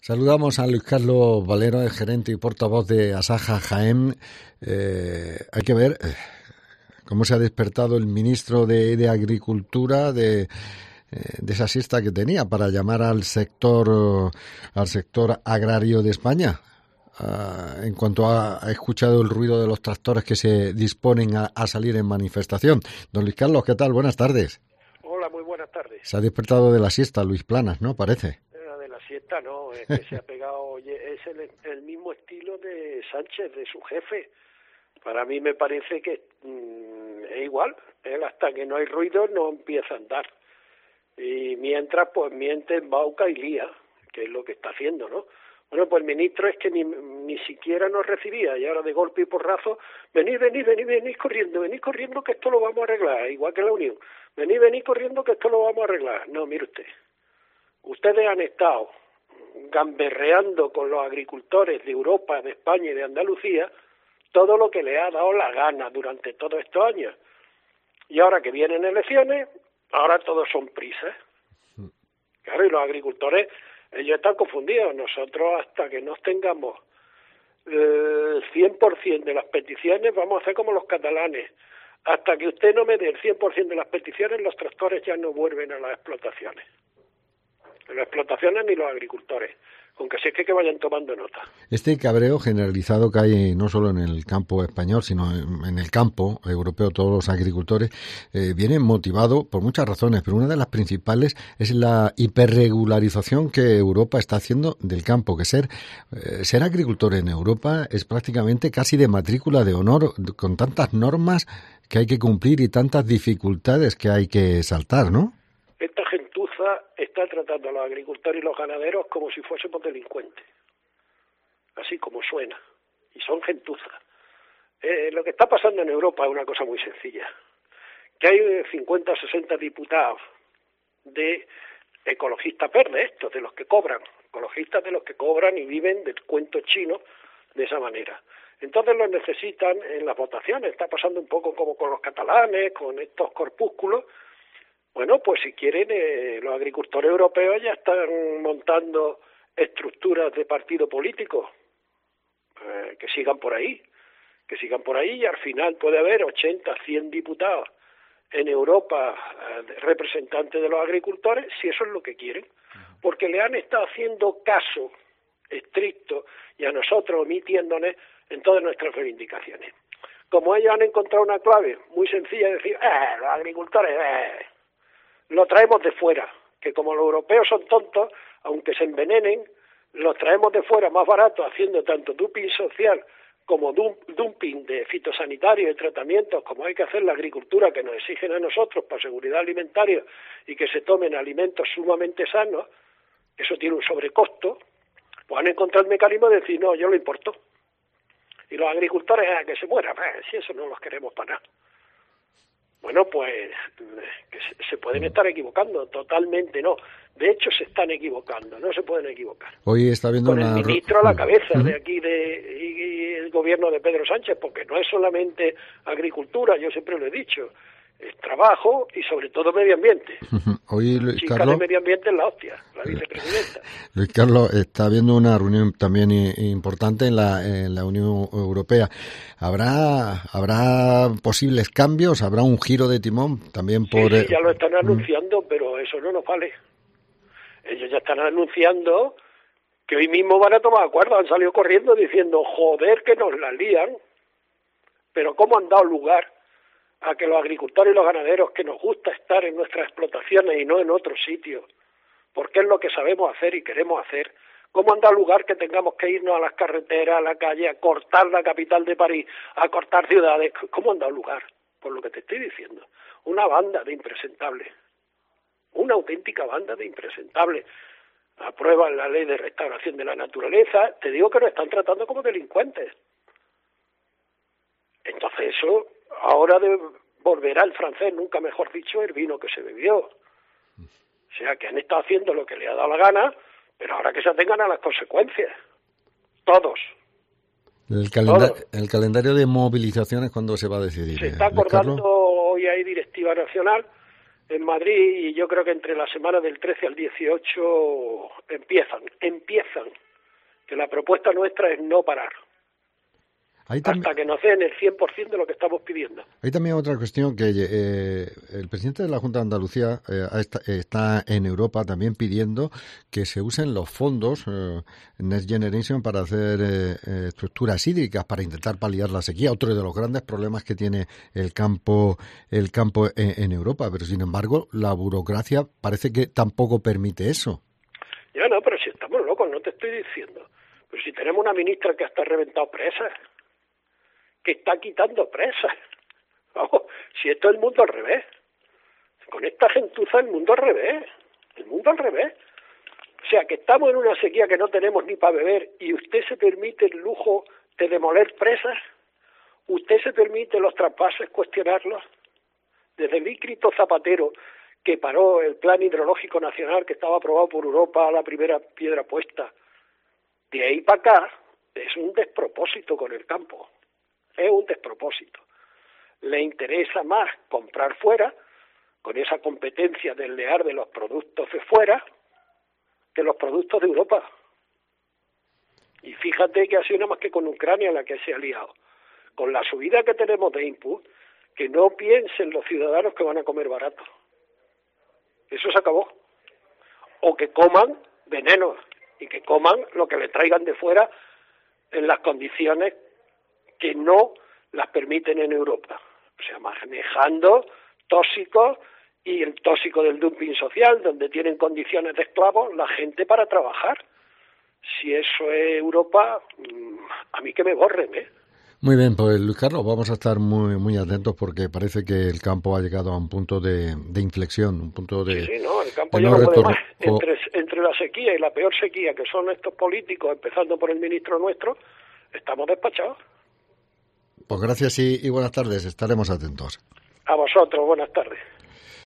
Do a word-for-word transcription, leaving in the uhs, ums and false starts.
Saludamos a Luis Carlos Valero, el gerente y portavoz de Asaja Jaén. Eh, hay que ver eh, cómo se ha despertado el ministro de, de Agricultura de, eh, de esa siesta que tenía para llamar al sector, al sector agrario de España. Uh, en cuanto a, a escuchado el ruido de los tractores que se disponen a, a salir en manifestación. Don Luis Carlos, ¿qué tal? Buenas tardes. Hola, muy buenas tardes. Se ha despertado de la siesta Luis Planas, ¿no? Parece. De la siesta no, es que se ha pegado, oye, es el, el mismo estilo de Sánchez, de su jefe. Para mí me parece que mmm, es igual, él hasta que no hay ruido no empieza a andar. Y mientras, pues miente, embauca y lía, que es lo que está haciendo, ¿no? Bueno, pues el ministro es que ni, ni siquiera nos recibía, y ahora de golpe y porrazo, venid, venid, venid, venid corriendo, venid corriendo que esto lo vamos a arreglar, igual que la Unión. Venid, venid corriendo que esto lo vamos a arreglar. No, mire usted, ustedes han estado gamberreando con los agricultores de Europa, de España y de Andalucía todo lo que les ha dado la gana durante todos estos años. Y ahora que vienen elecciones, ahora todos son prisas. Claro, y los agricultores, ellos están confundidos. Nosotros, hasta que no tengamos el cien por ciento de las peticiones, vamos a hacer como los catalanes. Hasta que usted no me dé el cien por ciento de las peticiones, los tractores ya no vuelven a las explotaciones. Las explotaciones ni los agricultores, aunque sí es que, que vayan tomando nota. Este cabreo generalizado que hay no solo en el campo español, sino en, en el campo europeo, todos los agricultores, eh, viene motivado por muchas razones, pero una de las principales es la hiperregularización que Europa está haciendo del campo, que ser, eh, ser agricultor en Europa es prácticamente casi de matrícula de honor, con tantas normas que hay que cumplir y tantas dificultades que hay que saltar, ¿no? Esta gentuza está tratando a los agricultores y los ganaderos como si fuésemos delincuentes, así como suena, y son gentuza. Eh, lo que está pasando en Europa es una cosa muy sencilla, que hay cincuenta o sesenta diputados de ecologistas verdes, estos, de los que cobran, ecologistas de los que cobran y viven del cuento chino de esa manera. Entonces los necesitan en las votaciones, está pasando un poco como con los catalanes, con estos corpúsculos. Bueno, pues si quieren, eh, los agricultores europeos ya están montando estructuras de partido político, eh, que sigan por ahí, que sigan por ahí y al final puede haber ochenta, cien diputados en Europa eh, representantes de los agricultores, si eso es lo que quieren, porque le han estado haciendo caso estricto y a nosotros omitiéndonos en todas nuestras reivindicaciones. Como ellos han encontrado una clave muy sencilla de decir, eh, los agricultores, eh, lo traemos de fuera, que como los europeos son tontos, aunque se envenenen, los traemos de fuera más barato, haciendo tanto dumping social como dumping de fitosanitarios y tratamientos, como hay que hacer la agricultura que nos exigen a nosotros para seguridad alimentaria y que se tomen alimentos sumamente sanos, eso tiene un sobrecosto, pues han encontrado el mecanismo de decir, no, yo lo importo. Y los agricultores, ah, que se mueran, eh, si eso no los queremos para nada. Bueno, pues que se pueden estar equivocando, totalmente no. De hecho, se están equivocando, no se pueden equivocar. Hoy está viendo Con una... el ministro a la cabeza de aquí de y, y el gobierno de Pedro Sánchez, porque no es solamente agricultura, yo siempre lo he dicho, es trabajo y sobre todo medio ambiente. Hoy, Luis Chica Carlos, de medio ambiente es la hostia, la vicepresidenta. Luis Carlos, está habiendo una reunión también importante en la, en la Unión Europea. ¿Habrá habrá posibles cambios? ¿Habrá un giro de timón también por...? Sí, sí, ya lo están anunciando, mm. pero eso no nos vale. Ellos ya están anunciando que hoy mismo van a tomar acuerdo, han salido corriendo diciendo, joder, que nos la lían, pero ¿cómo han dado lugar a que los agricultores y los ganaderos, que nos gusta estar en nuestras explotaciones y no en otros sitios, porque es lo que sabemos hacer y queremos hacer, cómo han dado lugar que tengamos que irnos a las carreteras, a la calle, a cortar la capital de París, a cortar ciudades? ¿Cómo han dado lugar? Por lo que te estoy diciendo, una banda de impresentables, una auténtica banda de impresentables. Aprueban la ley de restauración de la naturaleza, te digo que nos están tratando como delincuentes. Entonces eso, ahora de, volverá el francés, nunca mejor dicho, el vino que se bebió. O sea, que han estado haciendo lo que le ha dado la gana, pero ahora que se atengan a las consecuencias. Todos. El, calenda Todos. el calendario de movilizaciones, ¿cuándo se va a decidir? Se está acordando, hoy hay directiva nacional, en Madrid, y yo creo que entre la semana del trece al dieciocho empiezan, empiezan, que la propuesta nuestra es no parar. Ahí hasta que nos den el cien por ciento de lo que estamos pidiendo. Hay también otra cuestión que eh, el presidente de la Junta de Andalucía eh, está, está en Europa también pidiendo que se usen los fondos eh, Next Generation para hacer eh, eh, estructuras hídricas, para intentar paliar la sequía, otro de los grandes problemas que tiene el campo el campo en, en Europa. Pero sin embargo, la burocracia parece que tampoco permite eso. Ya no, pero si estamos locos, no te estoy diciendo. Pero si tenemos una ministra que hasta ha reventado presas, que está quitando presas. Vamos, si esto es el mundo al revés. Con esta gentuza el mundo al revés. El mundo al revés. O sea, que estamos en una sequía que no tenemos ni para beber y usted se permite el lujo de demoler presas. Usted se permite los traspases, cuestionarlos. Desde el ícrito Zapatero, que paró el Plan Hidrológico Nacional que estaba aprobado por Europa a la primera piedra puesta. De ahí para acá es un despropósito con el campo. Es un despropósito. Le interesa más comprar fuera, con esa competencia desleal de los productos de fuera, que los productos de Europa. Y fíjate que ha sido nada más que con Ucrania la que se ha liado. Con la subida que tenemos de input, que no piensen los ciudadanos que van a comer barato. Eso se acabó. O que coman veneno, y que coman lo que le traigan de fuera en las condiciones que no las permiten en Europa. O sea, manejando tóxicos y el tóxico del dumping social, donde tienen condiciones de esclavos la gente para trabajar. Si eso es Europa, a mí que me borren, ¿eh? Muy bien, pues Luis Carlos, vamos a estar muy muy atentos porque parece que el campo ha llegado a un punto de, de inflexión, un punto de Sí, sí, no, el campo de ya no no puede retorno. más. Entre, entre la sequía y la peor sequía, que son estos políticos, empezando por el ministro nuestro, estamos despachados. Pues gracias y, y buenas tardes, estaremos atentos. A vosotros, buenas tardes.